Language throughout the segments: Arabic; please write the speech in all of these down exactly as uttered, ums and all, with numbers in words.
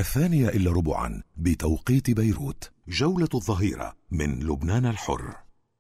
الثانية إلا ربعا بتوقيت بيروت. جولة الظهيرة من لبنان الحر.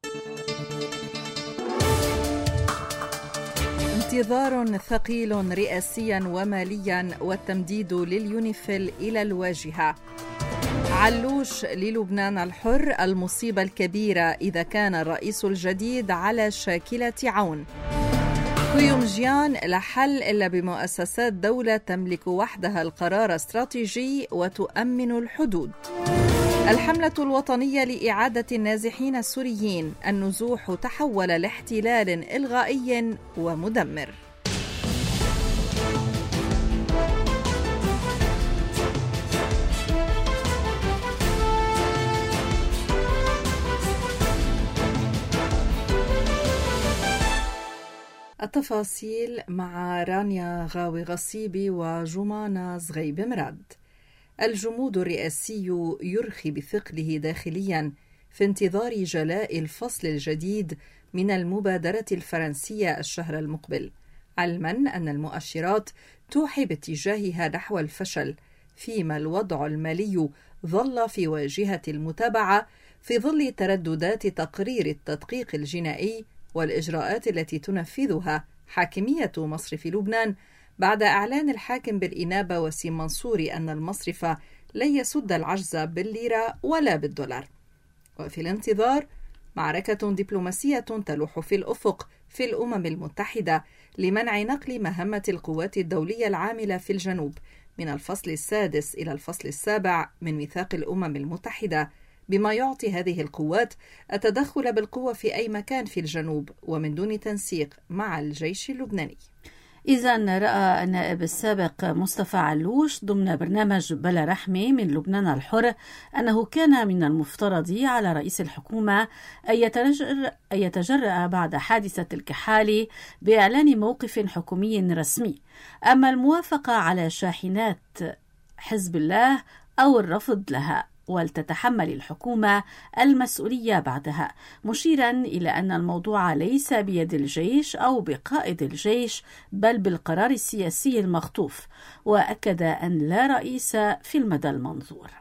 انتظار ثقيل رئاسيا وماليا والتمديد لليونيفيل إلى الواجهة. علوش للبنان الحر: المصيبة الكبيرة إذا كان الرئيس الجديد على شاكلة عون. كيومجيان: لا حل إلا بمؤسسات دولة تملك وحدها القرار الاستراتيجي وتؤمن الحدود. الحملة الوطنية لإعادة النازحين السوريين: النزوح تحول لاحتلال إلغائي ومدمر. التفاصيل مع رانيا غاوي غصيبي وجمانة زغيب مراد. الجمود الرئاسي يرخي بثقله داخليا في انتظار جلاء الفصل الجديد من المبادرة الفرنسية الشهر المقبل، علما أن المؤشرات توحي باتجاهها نحو الفشل، فيما الوضع المالي ظل في واجهة المتابعة في ظل ترددات تقرير التدقيق الجنائي والإجراءات التي تنفذها حاكمية مصرف لبنان بعد إعلان الحاكم بالإنابة وسيم منصوري أن المصرف لن يسد العجز بالليرة ولا بالدولار. وفي الانتظار معركة دبلوماسية تلوح في الأفق في الأمم المتحدة لمنع نقل مهمة القوات الدولية العاملة في الجنوب من الفصل السادس إلى الفصل السابع من ميثاق الأمم المتحدة، بما يعطي هذه القوات التدخل بالقوة في أي مكان في الجنوب ومن دون تنسيق مع الجيش اللبناني. إذن رأى النائب السابق مصطفى علوش ضمن برنامج بلا رحمة من لبنان الحر أنه كان من المفترض على رئيس الحكومة أن يتجرأ, يتجرأ بعد حادثة الكحالي بإعلان موقف حكومي رسمي، أما الموافقة على شاحنات حزب الله أو الرفض لها، ولتتحمل الحكومة المسؤولية بعدها، مشيرا إلى أن الموضوع ليس بيد الجيش أو بقائد الجيش بل بالقرار السياسي المخطوف، وأكد أن لا رئيس في المدى المنظور.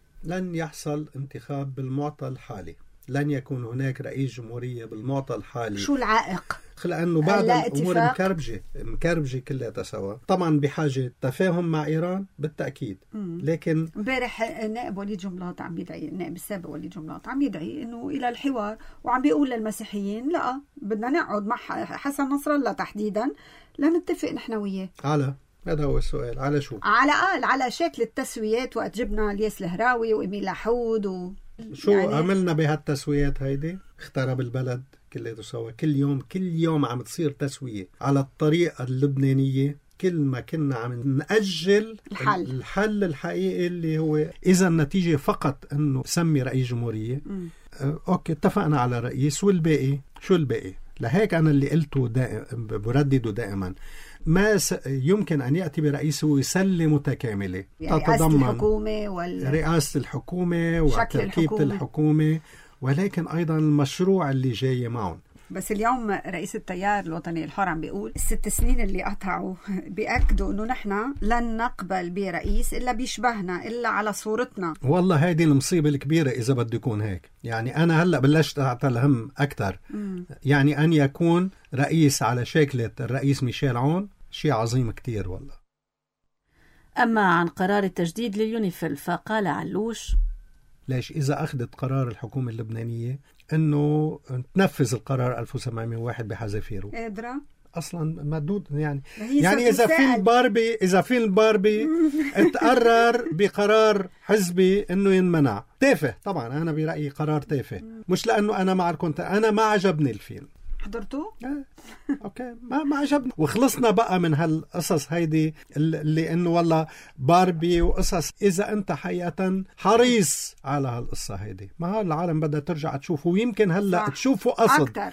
لن يحصل انتخاب بالمعطى الحالي، لن يكون هناك رئيس جمهورية بالمعطى الحالي. شو العائق؟ لأنه بعض الأمور مكربجة مكربجة كلها سوا. طبعا بحاجة تفاهم مع إيران بالتأكيد، لكن امبارح النائب وليد جملاط عم يدعي، النائب السابق وليد جملاط عم يدعي إنه إلى الحوار، وعم بيقول للمسيحيين لا بدنا نقعد مع حسن نصر الله تحديدا لنتفق نحن وياه. على هذا هو السؤال، على شو؟ على قال على شكل التسويات، وقت جبنا الياس الهراوي وإميل لحود و... شو يعني عملنا بهالتسويات هيدي؟ اخترب البلد كله سوا. كل يوم كل يوم عم تصير تسوية على الطريقة اللبنانية، كل ما كنا عم نأجل الحل. الحل الحقيقي اللي هو إذا النتيجة فقط أنه سمي رئيس جمهورية. اه أوكي اتفقنا على رئيس، والباقي شو الباقي؟ لهيك أنا اللي قلته دائم بردده دائما، ما يمكن أن يأتي برئيس ويسلم متكاملة يعني تتضمن الحكومة وال... رئاسة الحكومة وتركيبة الحكومة. الحكومة، ولكن أيضا المشروع اللي جاي معهم. بس اليوم رئيس التيار الوطني الحر عم بيقول الست سنين اللي قطعوا بيأكدوا أنه نحن لن نقبل برئيس إلا بيشبهنا إلا على صورتنا. والله هذه المصيبة الكبيرة إذا بده يكون هيك. يعني أنا هلأ بلشت أعطى الهم أكتر. مم. يعني أن يكون رئيس على شكلة الرئيس ميشيل عون شيء عظيم كتير والله. أما عن قرار التجديد لليونيفيل فقال علوش: ليش إذا أخذت قرار الحكومة اللبنانية أنه تنفذ القرار ألف وسبعمية وواحد بحذافيره قادرة أصلا مدود. يعني يعني إذا في الباربي إذا في الباربي تقرر بقرار حزبي أنه ينمنع، تافه طبعا. أنا برأيي قرار تافه، مش لأنه أنا مع كنت أنا ما عجبني الفيلم. حضرتوه؟ آه. اوكي ما ما عجبني، وخلصنا بقى من هالقصص هيدي اللي انه والله باربي وقصص. اذا انت حقيقة حريص على هالقصة هيدي، ما هو العالم بدها ترجع تشوفه، ويمكن هلا تشوفه قصد أكتر.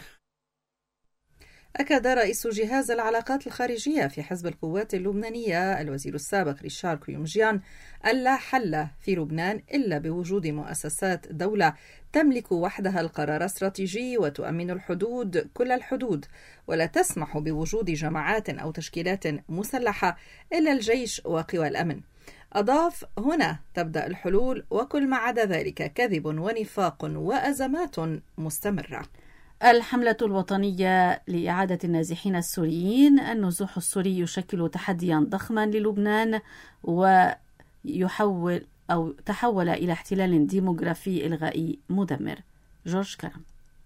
أكد رئيس جهاز العلاقات الخارجية في حزب القوات اللبنانية الوزير السابق ريشار كيومجيان أن لا حل في لبنان إلا بوجود مؤسسات دولة تملك وحدها القرار الاستراتيجي وتؤمن الحدود كل الحدود، ولا تسمح بوجود جماعات أو تشكيلات مسلحة إلا الجيش وقوى الأمن. أضاف: هنا تبدأ الحلول، وكل ما عدا ذلك كذب ونفاق وأزمات مستمرة. الحملة الوطنية لإعادة النازحين السوريين. النزوح السوري يشكل تحديا ضخما للبنان ويحول أو تحول إلى احتلال ديموغرافي إلغائي مدمر. جورج كرم.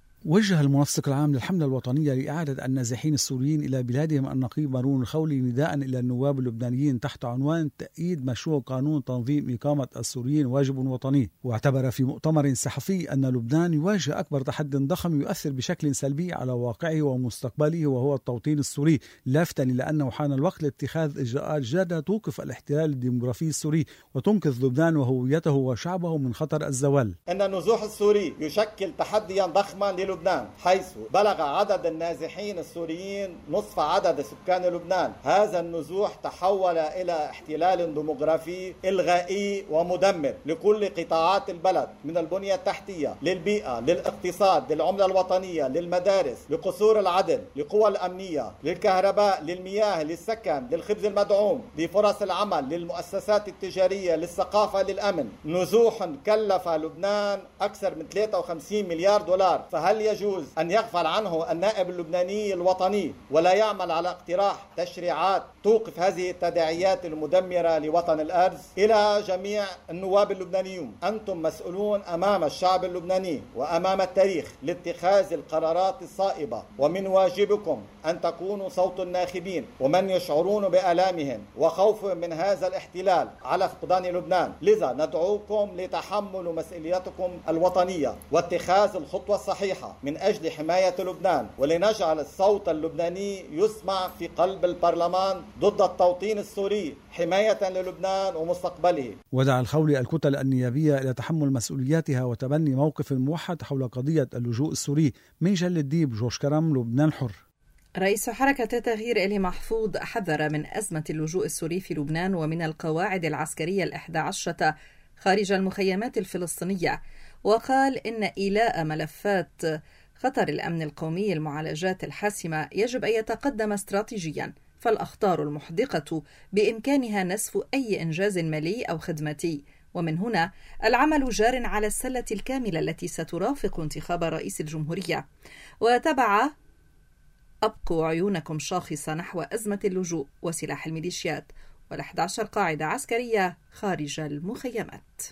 وجه المنسق العام للحملة الوطنية لإعادة النازحين السوريين إلى بلادهم النقيب مارون الخولي نداء إلى النواب اللبنانيين تحت عنوان تأييد مشروع قانون تنظيم إقامة السوريين واجب وطني. واعتبر في مؤتمر صحفي أن لبنان يواجه أكبر تحدي ضخم يؤثر بشكل سلبي على واقعه ومستقبله، وهو التوطين السوري، لافتا إلى أنه حان الوقت لاتخاذ إجراءات جادة توقف الاحتلال الديموغرافي السوري وتنقذ لبنان وهويته وشعبه من خطر الزوال. أن النزوح السوري يشكل تحديا ضخما لبنان، حيث بلغ عدد النازحين السوريين نصف عدد سكان لبنان. هذا النزوح تحول إلى احتلال ديموغرافي إلغائي ومدمر لكل قطاعات البلد، من البنية التحتية للبيئة للاقتصاد للعملة الوطنية للمدارس لقصور العدل لقوى الأمنية للكهرباء للمياه للسكن للخبز المدعوم لفرص العمل للمؤسسات التجارية للثقافة للأمن. نزوح كلف لبنان أكثر من ثلاثة وخمسين مليار دولار. فهل يجوز أن يغفل عنه النائب اللبناني الوطني ولا يعمل على اقتراح تشريعات توقف هذه التداعيات المدمرة لوطن الأرز؟ إلى جميع النواب اللبنانيون، أنتم مسؤولون أمام الشعب اللبناني وأمام التاريخ لاتخاذ القرارات الصائبة، ومن واجبكم أن تكونوا صوت الناخبين ومن يشعرون بآلامهم وخوفهم من هذا الاحتلال على فقدان لبنان. لذا ندعوكم لتحمل مسؤوليتكم الوطنية واتخاذ الخطوة الصحيحة من أجل حماية لبنان، ولنجعل الصوت اللبناني يسمع في قلب البرلمان ضد التوطين السوري حماية للبنان ومستقبله. ودعا الخولي الكتل النيابية إلى تحمل مسؤولياتها وتبني موقف موحد حول قضية اللجوء السوري. من جل الديب، جورج كرم، لبنان الحر. رئيس حركة التغيير إلي محفوظ حذر من أزمة اللجوء السوري في لبنان ومن القواعد العسكرية الإحدى عشرة خارج المخيمات الفلسطينية، وقال إن إيلاء ملفات خطر الأمن القومي المعالجات الحاسمة يجب أن يتقدم استراتيجيا، فالأخطار المحدقة بإمكانها نسف أي إنجاز مالي أو خدماتي، ومن هنا العمل جار على السلة الكاملة التي سترافق انتخاب رئيس الجمهورية. وتبع: أبقوا عيونكم شاخصة نحو أزمة اللجوء وسلاح الميليشيات والأحد عشر قاعدة عسكرية خارج المخيمات.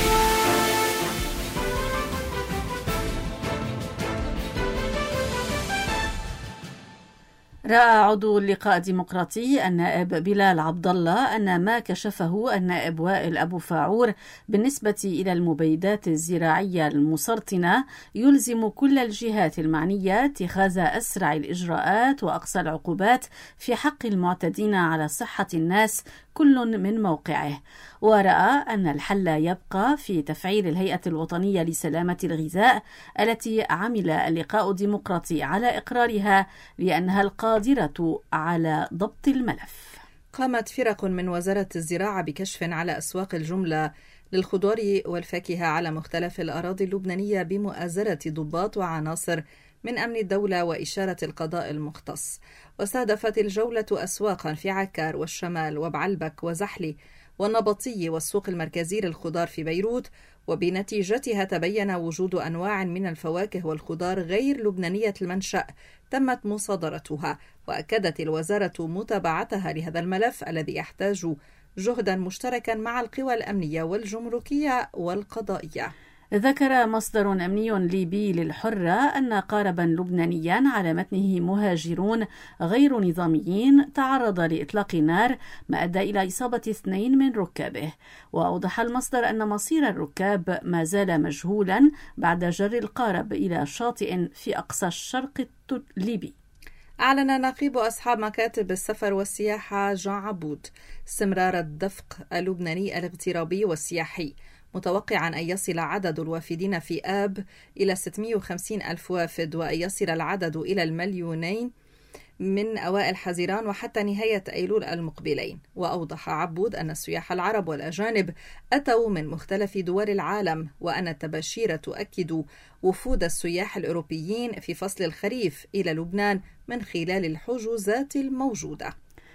رأى عضو اللقاء الديمقراطي النائب بلال عبد الله أن ما كشفه النائب وائل أبو فاعور بالنسبة إلى المبيدات الزراعية المسرطنة يلزم كل الجهات المعنية اتخاذ أسرع الإجراءات وأقصى العقوبات في حق المعتدين على صحة الناس كل من موقعه. ورأى أن الحل يبقى في تفعيل الهيئة الوطنية لسلامة الغذاء التي عمل اللقاء الديمقراطي على إقرارها لأنها القادرة على ضبط الملف. قامت فرق من وزارة الزراعة بكشف على أسواق الجملة للخضار والفاكهة على مختلف الأراضي اللبنانية بمؤازرة ضباط وعناصر من أمن الدولة وإشارة القضاء المختص. واستهدفت الجولة أسواقا في عكار والشمال وبعلبك وزحلي والنبطي والسوق المركزي للخضار في بيروت، وبنتيجتها تبين وجود أنواع من الفواكه والخضار غير لبنانية المنشأ تمت مصادرتها. وأكدت الوزارة متابعتها لهذا الملف الذي يحتاج جهدا مشتركا مع القوى الأمنية والجمركية والقضائية. ذكر مصدر أمني ليبي للحرة أن قاربا لبنانيا على متنه مهاجرون غير نظاميين تعرض لإطلاق نار ما أدى إلى إصابة اثنين من ركابه. وأوضح المصدر أن مصير الركاب ما زال مجهولا بعد جر القارب إلى شاطئ في أقصى الشرق الليبي. أعلن نقيب أصحاب مكاتب السفر والسياحة جان عبود استمرار الدفق اللبناني الاغترابي والسياحي، متوقعا أن يصل عدد الوافدين في آب إلى ستمائة وخمسين ألف وافد، وأن يصل العدد إلى المليونين من أوائل حزيران وحتى نهاية أيلول المقبلين. وأوضح عبود أن السياح العرب والأجانب أتوا من مختلف دول العالم، وأن التباشير تؤكد وفود السياح الأوروبيين في فصل الخريف إلى لبنان من خلال الحجوزات الموجودة.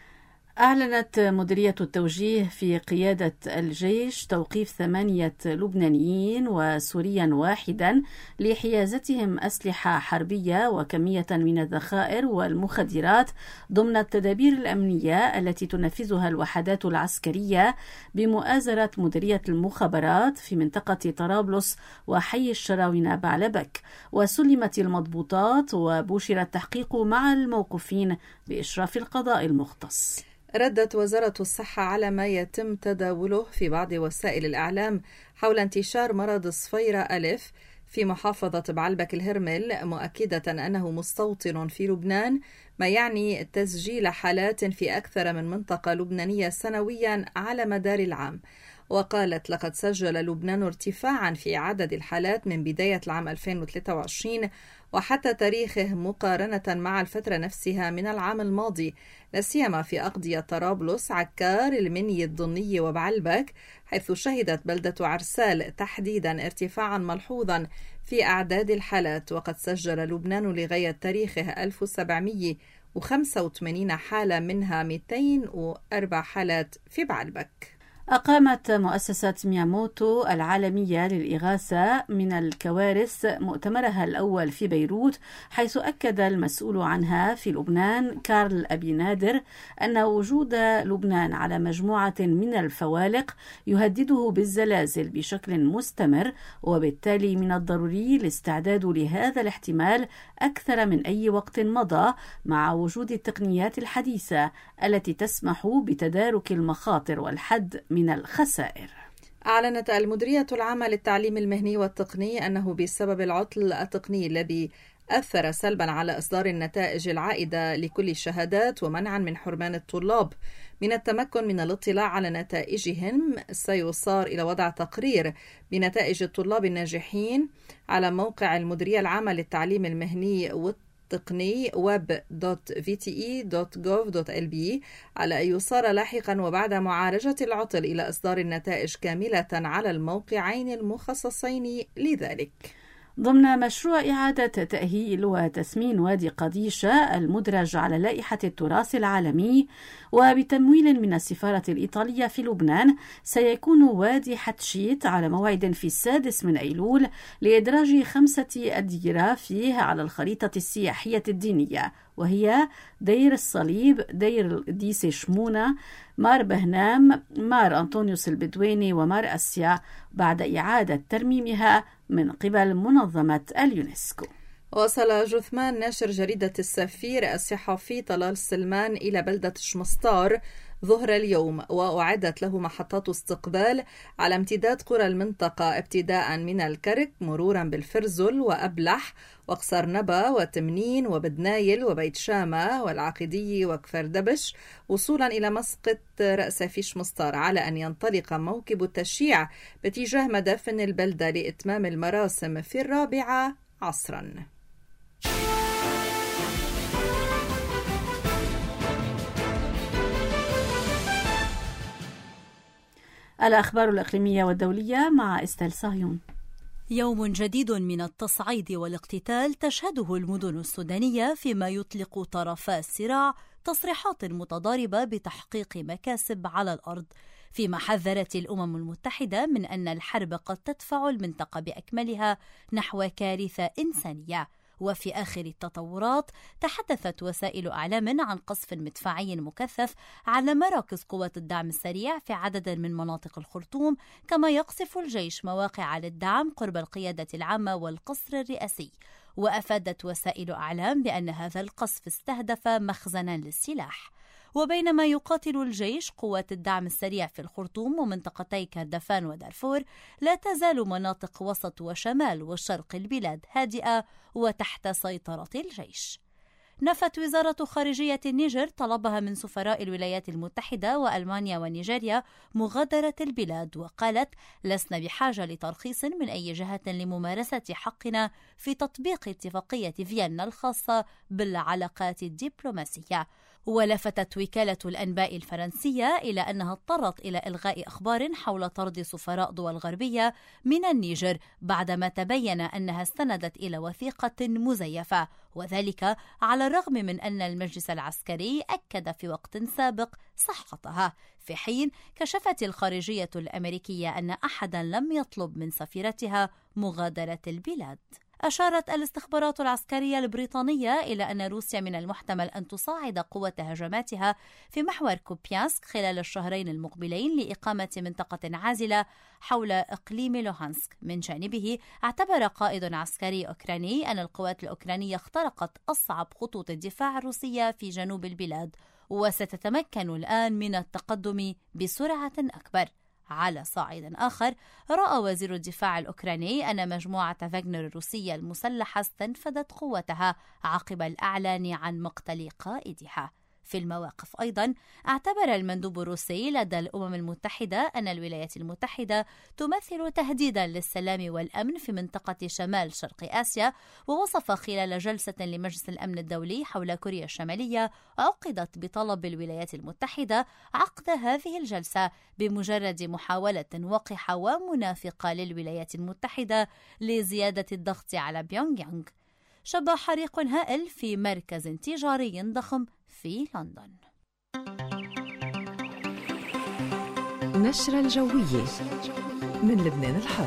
أعلنت مديرية التوجيه في قيادة الجيش توقيف ثمانية لبنانيين وسوريا واحدا لحيازتهم أسلحة حربية وكمية من الذخائر والمخدرات ضمن التدابير الأمنية التي تنفذها الوحدات العسكرية بمؤازرة مديرية المخابرات في منطقة طرابلس وحي الشراونة بعلبك. وسلمت المضبوطات وبشر التحقيق مع الموقوفين بإشراف القضاء المختص. ردت وزارة الصحة على ما يتم تداوله في بعض وسائل الإعلام حول انتشار مرض صفيرة ألف في محافظة بعلبك الهرمل، مؤكدة أنه مستوطن في لبنان، ما يعني تسجيل حالات في أكثر من منطقة لبنانية سنويا على مدار العام. وقالت لقد سجل لبنان ارتفاعا في عدد الحالات من بداية العام ألفين وثلاثة وعشرين وحتى تاريخه مقارنة مع الفترة نفسها من العام الماضي، لا سيما في أقضية طرابلس، عكار، المنيا الضنية وبعلبك، حيث شهدت بلدة عرسال تحديدا ارتفاعا ملحوظا في أعداد الحالات. وقد سجل لبنان لغاية تاريخه ألف وسبعمئة وخمسة وثمانين حالة، منها مئتين وأربع حالات في بعلبك. أقامت مؤسسة مياموتو العالمية للإغاثة من الكوارث مؤتمرها الأول في بيروت، حيث أكد المسؤول عنها في لبنان كارل أبي نادر أن وجود لبنان على مجموعة من الفوالق يهدده بالزلازل بشكل مستمر، وبالتالي من الضروري الاستعداد لهذا الاحتمال أكثر من أي وقت مضى، مع وجود التقنيات الحديثة التي تسمح بتدارك المخاطر والحد من الخسائر. أعلنت المديرية العامة للتعليم المهني والتقني أنه بسبب العطل التقني الذي أثر سلبا على إصدار النتائج العائدة لكل الشهادات ومنعا من حرمان الطلاب من التمكن من الاطلاع على نتائجهم، سيصار إلى وضع تقرير بنتائج الطلاب الناجحين على موقع المديرية العامة للتعليم المهني والتقني تقني ويب دوت في تي إي دوت جوف دوت إل بي، على أن يصار لاحقا وبعد معالجة العطل إلى إصدار النتائج كاملة على الموقعين المخصصين لذلك. ضمن مشروع إعادة تأهيل وتثمين وادي قديشة المدرج على لائحة التراث العالمي وبتمويل من السفارة الإيطالية في لبنان، سيكون وادي حتشيت على موعد في السادس من أيلول لإدراج خمسة أديرة فيه على الخريطة السياحية الدينية، وهي دير الصليب، دير القديسة شمونة، مار بهنام، مار أنطونيوس البدويني ومار أسيا، بعد إعادة ترميمها من قبل منظمة اليونسكو. وصل جثمان ناشر جريدة السفير الصحفي طلال سلمان إلى بلدة شمسطار ظهر اليوم، وأعدت له محطات استقبال على امتداد قرى المنطقة، ابتداء من الكرك مرورا بالفرزل وأبلح وقصرنبا وتمنين وبدنايل وبيت شامة والعقيدية وكفر دبش، وصولا إلى مسقط رأس في شمسطار، على أن ينطلق موكب التشييع باتجاه مدافن البلدة لإتمام المراسم في الرابعة عصرا. الأخبار الإقليمية والدولية مع إستيل صهيون. يوم جديد من التصعيد والاقتتال تشهده المدن السودانية، فيما يطلق طرفا الصراع تصريحات متضاربة بتحقيق مكاسب على الأرض، فيما حذرت الأمم المتحدة من أن الحرب قد تدفع المنطقة بأكملها نحو كارثة إنسانية. وفي آخر التطورات تحدثت وسائل أعلام عن قصف مدفعي مكثف على مراكز قوات الدعم السريع في عدد من مناطق الخرطوم، كما يقصف الجيش مواقع للدعم قرب القيادة العامة والقصر الرئاسي. وأفادت وسائل أعلام بأن هذا القصف استهدف مخزنا للسلاح. وبينما يقاتل الجيش قوات الدعم السريع في الخرطوم ومنطقتي كردفان ودارفور، لا تزال مناطق وسط وشمال وشرق البلاد هادئة وتحت سيطرة الجيش. نفت وزارة خارجية النيجر طلبها من سفراء الولايات المتحدة وألمانيا ونيجيريا مغادرة البلاد، وقالت: لسنا بحاجة لترخيص من أي جهة لممارسة حقنا في تطبيق اتفاقية فيينا الخاصة بالعلاقات الدبلوماسية. ولفتت وكالة الأنباء الفرنسية إلى أنها اضطرت إلى إلغاء أخبار حول طرد سفراء دول غربية من النيجر بعدما تبين أنها استندت إلى وثيقة مزيفة، وذلك على الرغم من أن المجلس العسكري أكد في وقت سابق صحتها، في حين كشفت الخارجية الأمريكية أن أحدا لم يطلب من سفيرتها مغادرة البلاد. أشارت الاستخبارات العسكرية البريطانية إلى أن روسيا من المحتمل أن تصاعد قوة هجماتها في محور كوبيانسك خلال الشهرين المقبلين لإقامة منطقة عازلة حول إقليم لوهانسك. من جانبه اعتبر قائد عسكري أوكراني أن القوات الأوكرانية اخترقت أصعب خطوط الدفاع الروسية في جنوب البلاد وستتمكن الآن من التقدم بسرعة أكبر. على صعيد آخر، رأى وزير الدفاع الأوكراني أن مجموعة فاغنر الروسية المسلحة استنفذت قوتها عقب الإعلان عن مقتل قائدها. في المواقف أيضا اعتبر المندوب الروسي لدى الأمم المتحدة أن الولايات المتحدة تمثل تهديدا للسلام والأمن في منطقة شمال شرق آسيا، ووصف خلال جلسة لمجلس الأمن الدولي حول كوريا الشمالية عقدت بطلب الولايات المتحدة عقد هذه الجلسة بمجرد محاولة وقحة ومنافقة للولايات المتحدة لزيادة الضغط على بيونغ يانغ. شب حريق هائل في مركز تجاري ضخم في لندن. نشرة الجوية من لبنان الحر.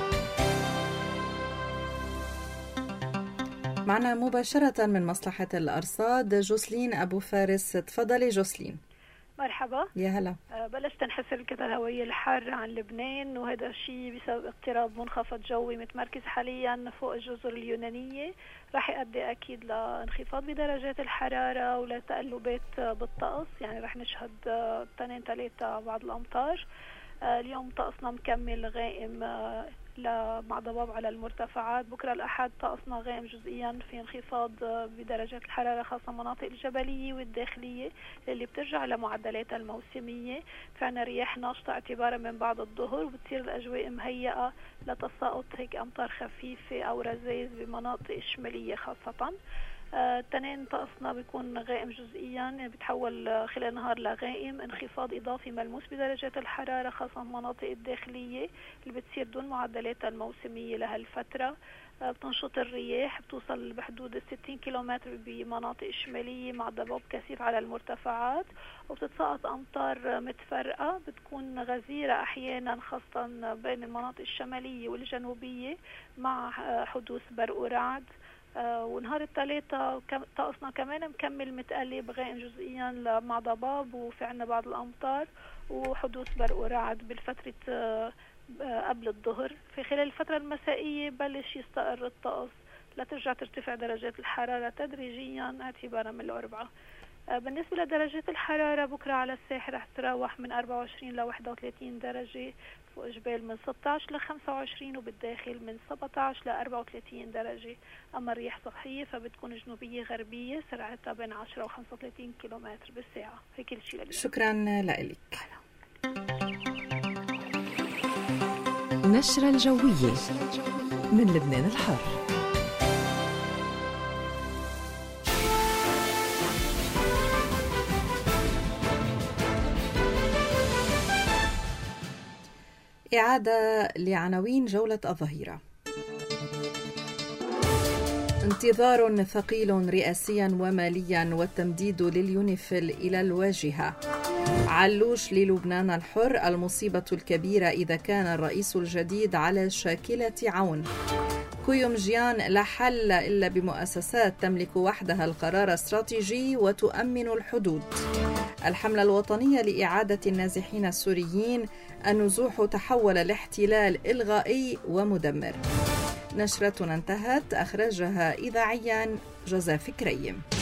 معنا مباشرة من مصلحة الأرصاد جوسلين أبو فارس. تفضلي جوسلين. مرحبا. يا هلا. بلشت تنحسر الكتل الهوائية الحارة عن لبنان، وهذا الشيء بسبب اقتراب منخفض جوي متمركز حاليا فوق الجزر اليونانية، راح يؤدي أكيد لانخفاض بدرجات الحرارة ولتقلبات بالطقس، يعني راح نشهد اثنين ثلاثة بعض الأمطار. اليوم طقسنا مكمل غائم مع ضباب على المرتفعات. بكرة الأحد طقسنا غائم جزئيا في انخفاض بدرجات الحرارة خاصة المناطق الجبلية والداخلية اللي بترجع لمعدلاتها الموسمية. فعنا رياح ناشطة اعتبارا من بعد الظهر، وبتصير الأجواء مهيئة لتساقط هيك أمطار خفيفة أو رذاذ بمناطق الشمالية خاصة. التنين طقسنا بيكون غائم جزئيا، بتحول خلال النهار لغائم، انخفاض إضافي ملموس بدرجات الحرارة خاصة المناطق الداخلية اللي بتصير دون معدلاتها الموسمية لهالفترة. بتنشط الرياح بتوصل بحدود الستين كيلومتر بمناطق الشمالية مع ضباب كثيف على المرتفعات، وبتتساقط أمطار متفرقة بتكون غزيرة أحيانا خاصة بين المناطق الشمالية والجنوبية مع حدوث برق ورعد. آه ونهار الثلاثة طقسنا كمان مكمل متقلب غائم جزئيا مع ضباب، وفي عنا بعض الأمطار وحدوث برق ورعد بالفترة آه قبل الظهر. في خلال الفترة المسائية بلش يستقر الطقس لترجع ترتفع درجات الحرارة تدريجيا اعتبارا من الأربعة. آه بالنسبة لدرجات الحرارة بكرة على الساحل رح تتراوح من أربعة وعشرين ل واحد وثلاثين درجة، فوق جبال من ستة عشر ل خمسة وعشرين، وبالداخل من سبعة عشر ل أربعة وثلاثين درجة. أما الرياح صحية فبتكون جنوبية غربية سرعتها بين عشرة و خمسة وثلاثين كيلومتر بالساعة. هي كل شيء لليوم. شكرا لك. نشرة الجوية من لبنان الحر. إعادة لعناوين جولة الظهيرة. انتظار ثقيل رئاسيا وماليا والتمديد لليونيفيل إلى الواجهة. علوش للبنان الحر: المصيبة الكبيرة إذا كان الرئيس الجديد على شاكلة عون. كويومجيان: لا حل إلا بمؤسسات تملك وحدها القرار الاستراتيجي وتؤمن الحدود. الحملة الوطنية لإعادة النازحين السوريين: النزوح تحول لاحتلال إلغائي ومدمر. نشرتنا انتهت، أخرجها إذاعيا جوزيف كريم.